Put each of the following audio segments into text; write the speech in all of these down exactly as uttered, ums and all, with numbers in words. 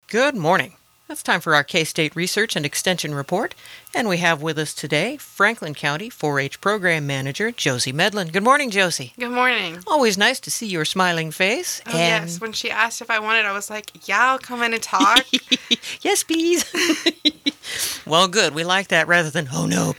Good morning. It's time for our K-State Research and Extension Report, and we have with us today Franklin County four H Program Manager Josie Medlin. Good morning, Josie. Good morning. Always nice to see your smiling face. Oh, and... yes. When she asked if I wanted, I was like, yeah, I'll come in and talk. Yes, please. Well, good. We like that rather than, oh, no.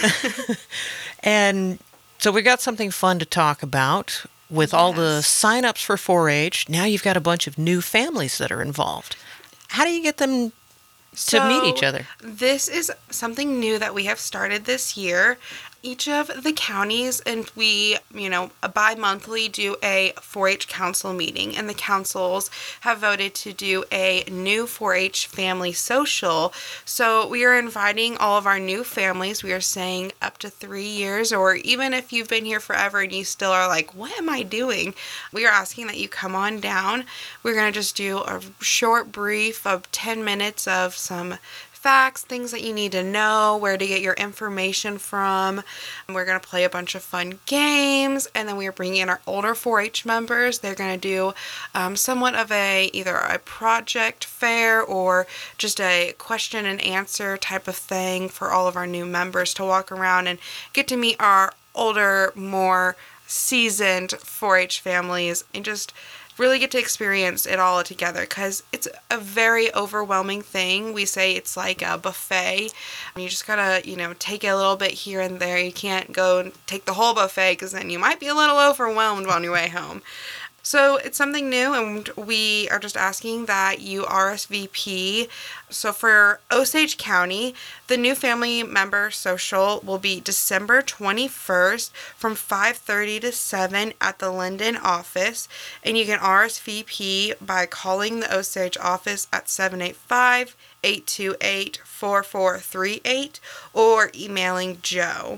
And so we got something fun to talk about. With yes. all the sign-ups for four H, now you've got a bunch of new families that are involved. How do you get them to so, meet each other? This is something new that we have started this year. Each of the counties, and we, you know, bi-monthly do a four H council meeting, and the councils have voted to do a new four H family social. So we are inviting all of our new families. We are saying up to three years, or even if you've been here forever and you still are like, what am I doing? We are asking that you come on down. We're going to just do a short brief of ten minutes of some facts, things that you need to know, where to get your information from. We're going to play a bunch of fun games, and then we are bringing in our older four H members. They're going to do um, somewhat of a either a project fair or just a question and answer type of thing for all of our new members to walk around and get to meet our older, more seasoned four H families and just really get to experience it all together, because it's a very overwhelming thing. We say it's like a buffet. You just gotta, you know, take a little bit here and there. You can't go and take the whole buffet, because then you might be a little overwhelmed on your way home. So it's something new, and we are just asking that you R S V P. So for Osage County, the new family member social will be December twenty-first from five thirty to seven at the Linden office, and you can R S V P by calling the Osage office at seven eight five, eight two eight, four four three eight or emailing Joe.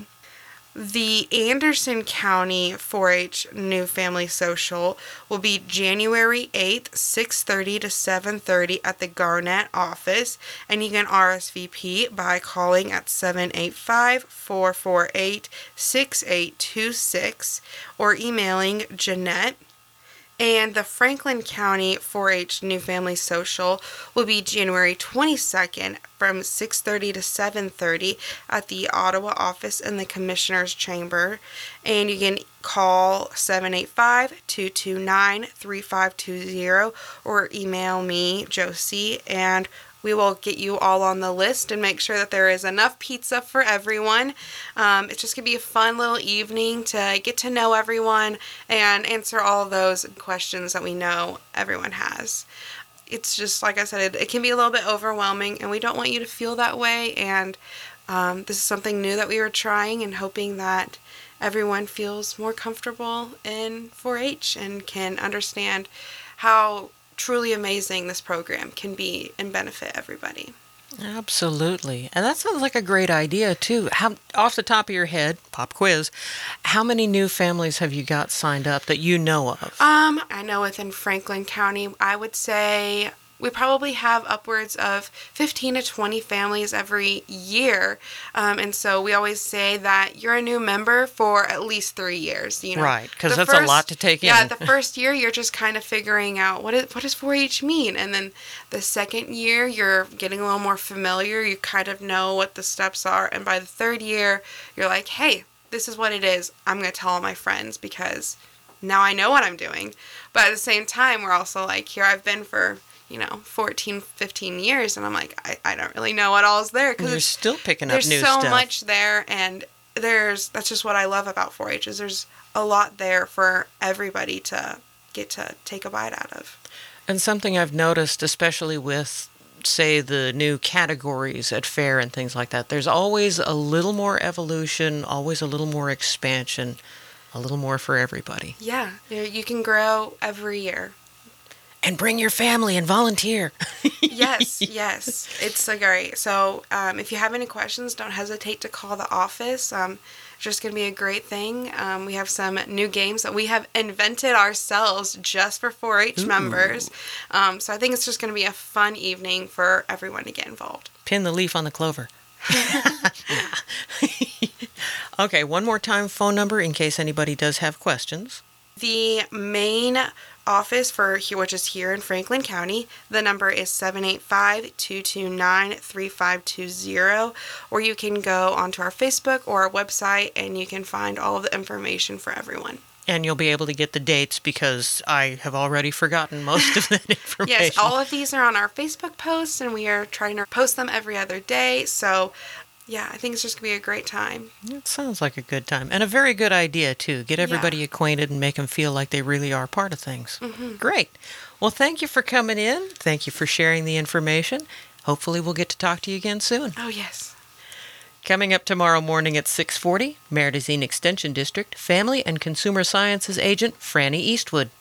The Anderson County four H New Family Social will be January eighth, six thirty to seven thirty at the Garnett office, and you can R S V P by calling at seven eight five, four four eight, six eight two six or emailing Jeanette. And the Franklin County four H New Family Social will be January twenty-second from six thirty to seven thirty at the Ottawa office in the Commissioner's Chamber. And you can call seven eight five, two two nine, three five two zero or email me, Josie, and we will get you all on the list and make sure that there is enough pizza for everyone. Um, it's just going to be a fun little evening to get to know everyone and answer all of those questions that we know everyone has. It's just, like I said, it, it can be a little bit overwhelming, and we don't want you to feel that way. And um, this is something new that we are trying and hoping that everyone feels more comfortable in four H and can understand how truly amazing this program can be and benefit everybody. Absolutely. And that sounds like a great idea, too. How, off the top of your head, pop quiz, how many new families have you got signed up that you know of? Um, I know within Franklin County, I would say we probably have upwards of fifteen to twenty families every year. Um, and so we always say that you're a new member for at least three years. You know? Right, because that's first, a lot to take yeah, in. Yeah, the first year you're just kind of figuring out what, is, what does four H mean? And then the second year you're getting a little more familiar. You kind of know what the steps are. And by the third year, you're like, hey, this is what it is. I'm going to tell all my friends because now I know what I'm doing. But at the same time, we're also like, here I've been for you know, fourteen, fifteen years, and I'm like, I, I don't really know what all is there. Cause you're still picking up new stuff. stuff. There's so much there, and there's, that's just what I love about four H, is there's a lot there for everybody to get to take a bite out of. And something I've noticed, especially with, say, the new categories at fair and things like that, there's always a little more evolution, always a little more expansion, a little more for everybody. Yeah, you can grow every year. And bring your family and volunteer. Yes, yes. It's uh, great. So um, if you have any questions, don't hesitate to call the office. Um, it's just going to be a great thing. Um, we have some new games that we have invented ourselves just for four H Ooh. members. Um, so I think it's just going to be a fun evening for everyone to get involved. Pin the leaf on the clover. Okay, one more time, phone number in case anybody does have questions. The main office for here, which is here in Franklin County. The number is seven eight five, two two nine, three five two zero, or you can go onto our Facebook or our website and you can find all of the information for everyone. And you'll be able to get the dates because I have already forgotten most of that information. Yes, all of these are on our Facebook posts, and we are trying to post them every other day. So, yeah, I think it's just going to be a great time. It sounds like a good time. And a very good idea, too. Get everybody Yeah. acquainted and make them feel like they really are part of things. Mm-hmm. Great. Well, thank you for coming in. Thank you for sharing the information. Hopefully we'll get to talk to you again soon. Oh, yes. Coming up tomorrow morning at six forty, Meridazine Extension District Family and Consumer Sciences Agent Franny Eastwood.